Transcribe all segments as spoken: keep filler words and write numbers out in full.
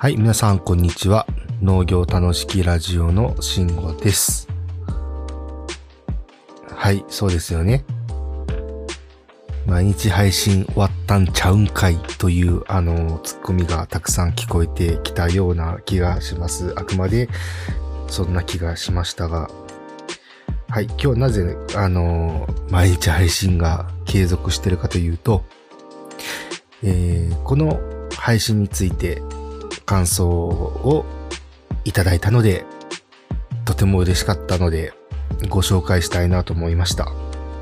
はい、皆さんこんにちは。農業楽しきラジオのしんごです。はい、そうですよね。毎日配信終わったんちゃうんかいというあのツッコミがたくさん聞こえてきたような気がします。あくまでそんな気がしましたが、はい、今日なぜあの毎日配信が継続しているかというと、えー、この配信について感想をいただいたので、とても嬉しかったのでご紹介したいなと思いました。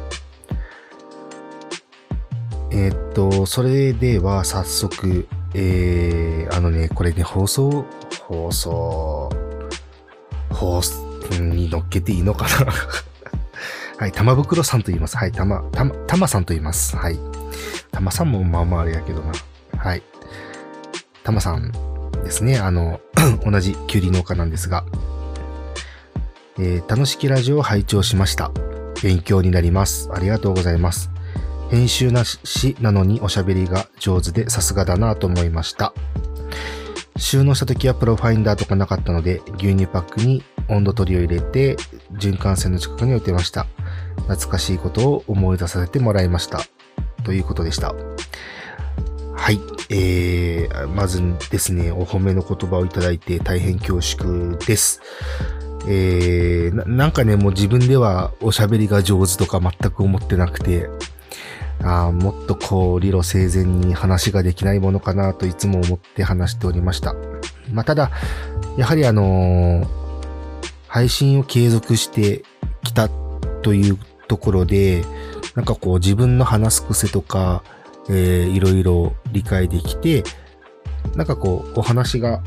えー、っと、それでは早速、えー、あのね、これね、放送、放送、放送に乗っけていいのかなはい、玉袋さんと言います。はい、玉、玉、玉さんと言います。はい。玉さんもまあまああれやけどな。はい。玉さんですね。あの、同じキュウリ農家なんですが、えー、楽しきラジオを拝聴しました。勉強になります。ありがとうございます。編集なしなのにおしゃべりが上手でさすがだなと思いました。収納した時はプロファインダーとかなかったので、牛乳パックに温度取りを入れて循環線の近くに置いてました。懐かしいことを思い出させてもらいました。ということでした。はい。えー、まずですね、お褒めの言葉をいただいて大変恐縮です。えー、な, なんかね、もう自分ではおしゃべりが上手とか全く思ってなくて、あもっとこう理路整然に話ができないものかなといつも思って話しておりました。まあ、ただ、やはりあのー、配信を継続してきたというところで、なんかこう自分の話す癖とか、えー、いろいろ理解できて、なんかこうお話が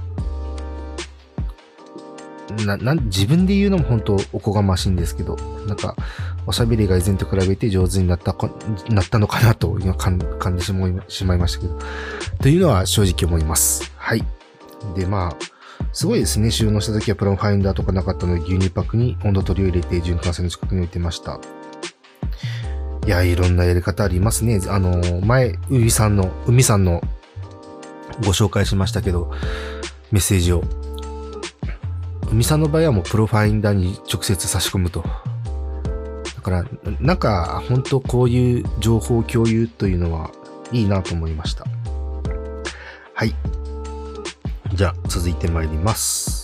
な、な、自分で言うのも本当おこがましいんですけど、なんかおしゃべりが以前と比べて上手になったか、なったのかなと今感じてしまい、しまいましたけど、というのは正直思います。はい。で、まあ、すごいですね。収納した時はプロファインダーとかなかったので、牛乳パックに温度取りを入れて循環線の近くに置いてました。いや、いろんなやり方ありますね。あの、前、海さんの、海さんのご紹介しましたけど、メッセージを。海さんの場合はもうプロファインダーに直接差し込むと。だから、なんか、本当こういう情報共有というのはいいなと思いました。はい。じゃあ、続いて参ります。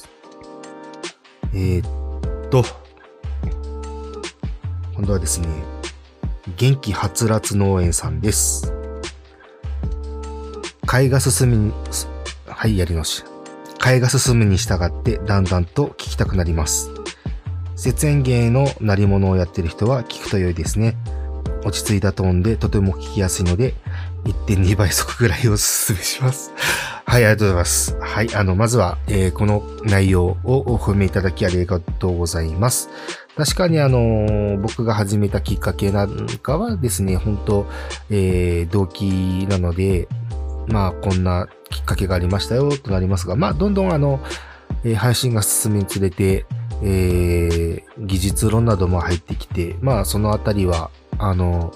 えー、っと、今度はですね、元気はつらつ農園さんです。会が進みに、はい、やり直し。会が進むに従ってだんだんと聞きたくなります。節縁芸の鳴り物をやってる人は聞くと良いですね。落ち着いたトーンでとても聞きやすいので いってんに 倍速ぐらいおすすめします。はい、ありがとうございます。はい、あの、まずは、えー、この内容をお褒めいただきありがとうございます。確かにあのー、僕が始めたきっかけなんかはですね、本当、えー、動機なので、まあ、こんなきっかけがありましたよ、となりますが、まあ、どんどんあの、えー、配信が進むにつれて、えー、技術論なども入ってきて、まあ、そのあたりは、あの、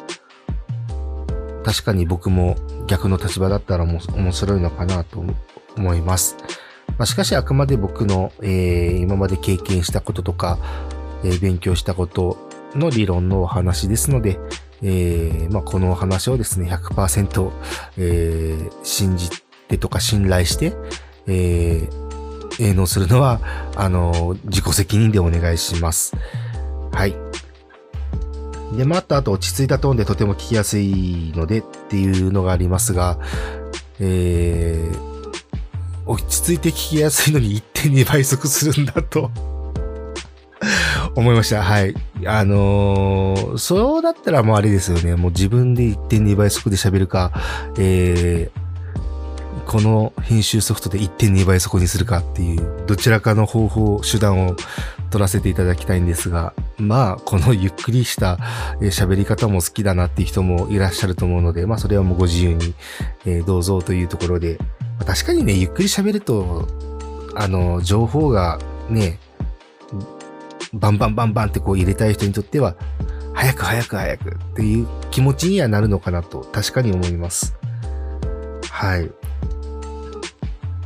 確かに僕も逆の立場だったらも面白いのかなと思います。まあ、しかしあくまで僕の、えー、今まで経験したこととか、えー、勉強したことの理論のお話ですので、えー、まあ、このお話をですね、ひゃくパーセント、えー、信じてとか信頼して、えー、営農するのは、あの、自己責任でお願いします。はい。で、また、あと落ち着いたトーンでとても聞きやすいのでっていうのがありますが、えー、落ち着いて聞きやすいのに いってんに 倍速するんだと思いました。はい。あのー、そうだったらもうあれですよね。もう自分で いってんに 倍速で喋るか、えー、この編集ソフトで いってんに 倍速にするかっていう、どちらかの方法、手段を取らせていただきたいんですが、まあ、このゆっくりした喋り方も好きだなっていう人もいらっしゃると思うので、まあ、それはもうご自由に、えー、どうぞというところで、まあ、確かにね、ゆっくり喋ると、あの、情報がね、バンバンバンバンってこう入れたい人にとっては、早く早く早くっていう気持ちにはなるのかなと確かに思います。はい。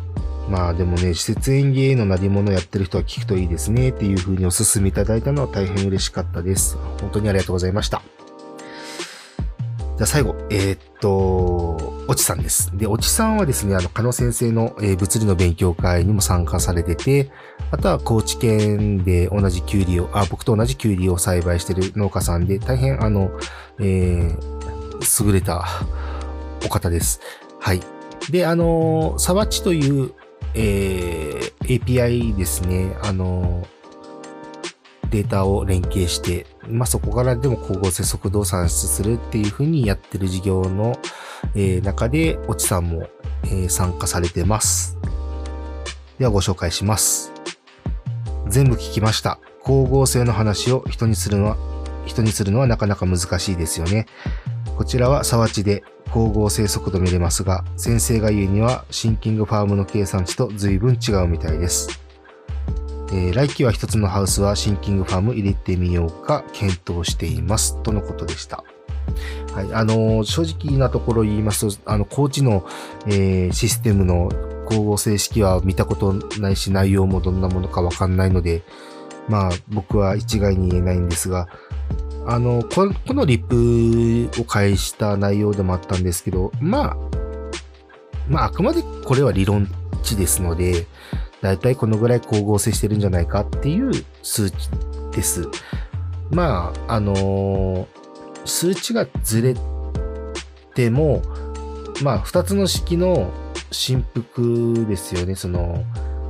まあでもね、施設園芸の鳴り物やってる人は聞くといいですねっていう風にお勧めいただいたのは大変嬉しかったです。本当にありがとうございました。じゃあ最後、えー、っと、おちさんです。で、おちさんはですね、あの、加野先生の、えー、物理の勉強会にも参加されてて、あとは高知県で同じキュウリを、あ、僕と同じキュウリを栽培している農家さんで、大変あの、えー、優れたお方です。はい。で、あの、サワッチという、えー、エーピーアイ ですね、あの、データを連携して、まあ、そこからでも光合成速度を算出するっていう風にやってる事業の、えー、中で、おちさんも、えー、参加されてます。ではご紹介します。全部聞きました。光合成の話を人にするのは、人にするのはなかなか難しいですよね。こちらはサワチで光合成速度見れますが、先生が言うにはシンキングファームの計算値と随分違うみたいです。えー、来期は一つのハウスはシンキングファーム入れてみようか検討しています。とのことでした。はい。あのー、正直なところ言いますと、あの、高知の、えー、システムの光合成式は見たことないし、内容もどんなものかわかんないので、まあ、僕は一概に言えないんですが、あの、この、このリップを返した内容でもあったんですけど、まあ、まあ、あくまでこれは理論値ですので、だいたいこのぐらい光合成してるんじゃないかっていう数値です。まあ、あのー、数値がずれても、まあ、二つの式の振幅ですよね。その、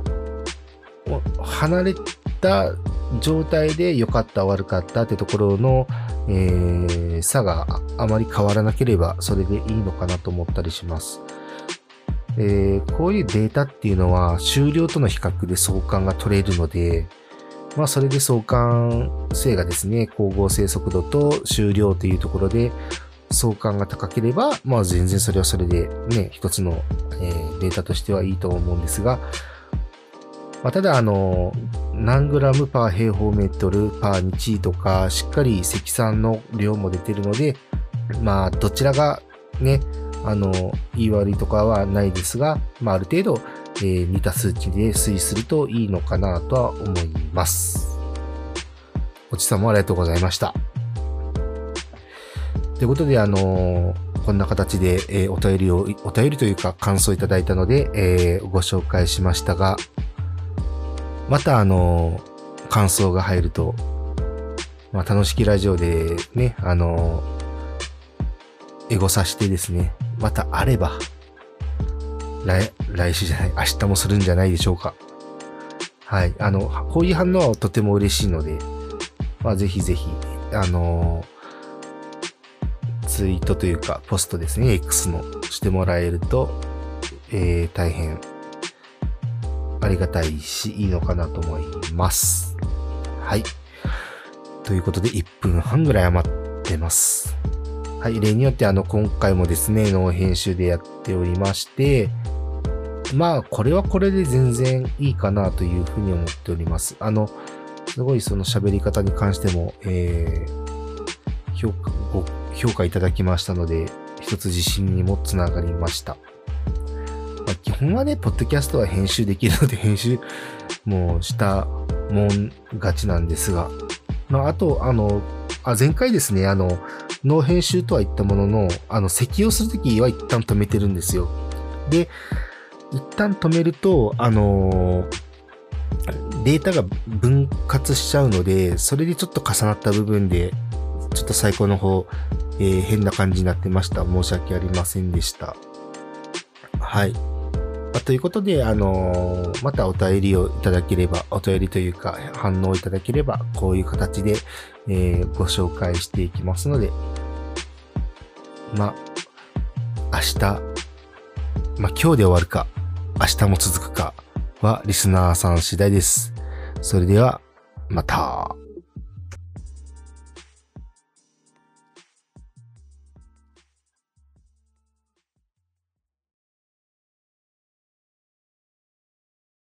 離れた状態で良かった悪かったってところの、えー、差があまり変わらなければそれでいいのかなと思ったりします。えー、こういうデータっていうのは終了との比較で相関が取れるので、まあそれで相関性がですね、光合成速度と終了というところで相関が高ければ、まあ全然それはそれでね、一つの、えー、データとしてはいいと思うんですが、まあ、ただあの、何グラムパー平方メートルパー日とか、しっかり積算の量も出てるので、まあどちらがね、あの、言い悪いとかはないですが、まあ、ある程度、えー、似た数値で推移するといいのかなとは思います。おちさんもありがとうございました。ということで、あのー、こんな形で、えー、お便りを、お便りというか感想いただいたので、えー、ご紹介しましたが、またあのー、感想が入ると、まあ、楽しきラジオでね、あのー、エゴさしてですね、またあれば、来、来週じゃない、明日もするんじゃないでしょうか。はい。あの、こういう反応はとても嬉しいので、まあ、ぜひぜひ、あのー、ツイートというか、ポストですね、X のしてもらえると、えー、大変、ありがたいし、いいのかなと思います。はい。ということで、いっぷんはんぐらい余ってます。はい、例によってあの、今回もですね、ノー編集でやっておりまして、まあ、これはこれで全然いいかなというふうに思っております。あの、すごいその喋り方に関しても、えー、評価、ご評価いただきましたので、一つ自信にもつながりました。まあ、基本はね、ポッドキャストは編集できるので、編集もしたもん勝ちなんですが、まあ、あと、あの、あ、前回ですね、あの、ノー編集とは言ったものの、あの、適用するときは一旦止めてるんですよ。で、一旦止めると、あのー、データが分割しちゃうので、それでちょっと重なった部分で、ちょっと最高の方、えー、変な感じになってました。申し訳ありませんでした。はい。まあ、ということで、あのー、またお便りをいただければ、お便りというか反応いただければ、こういう形で、えー、ご紹介していきますので、まあ、明日、まあ今日で終わるか、明日も続くかはリスナーさん次第です。それでは、また。